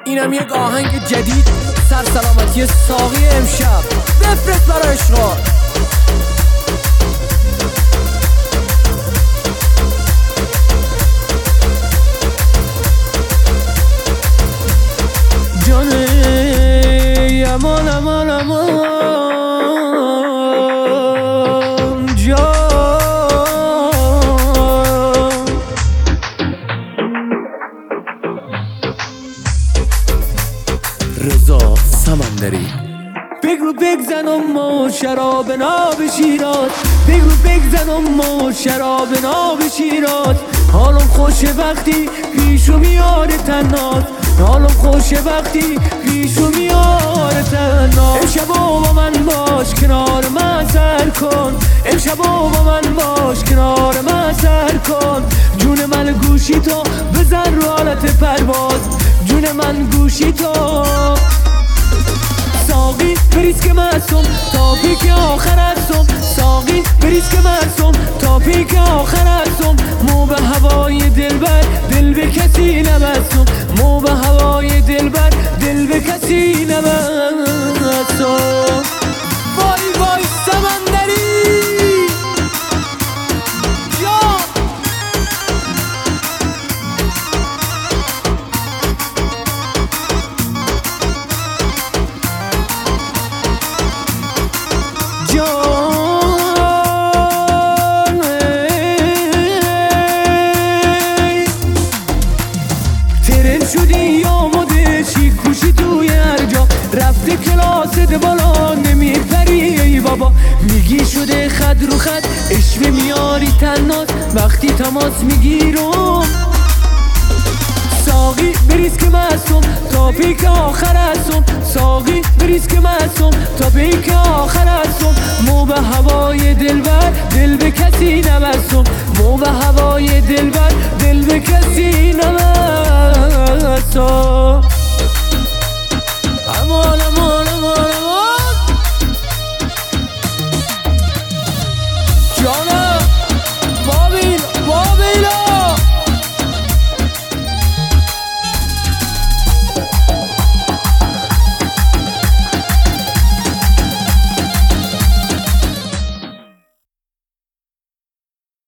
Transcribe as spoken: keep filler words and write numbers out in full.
اینم یک آهنگ جدید سر سلامتی ساقی امشب بفرست برای اشغال. جانه امان امان امان جان رضا سمندری. بگو بگزنم ما شراب ناب شیراز، بگو بگزنم ما شراب ناب شیراز. حالم خوشه وقتی پیشو میاره تنات، حالم خوشه وقتی پیشو میاره تنات. امشبا با من باش کنار من سر کن، امشبا با من باش کنار من سر کن. جون من گوشی تو بزن رو حالت پرواز، جون من گوشی تو. ساقی بریز که مستم تا پیک آخر هستم، ساقی بریز که مستم تا پیک آخر هستم. مو به هوای دلبر دل به کسی نبستم، مو به هوای دلبر دل به کسی نبستم. وای وای سمندری شدی آماده چی کوشی توی هر جا، رفته کلاس بالا نمیپری ای بابا. میگی شده خد رو خد اشوه میاری تنات وقتی تماس میگیرم. ساقی بریز که مستم تا پیک آخر هستم، ساقی بریز که مستم تا پیک آخر هستم. مو به هوای دلبر دل به کسی نبستم، مو به هوای دلبر دل به کسی نبستم. امان امان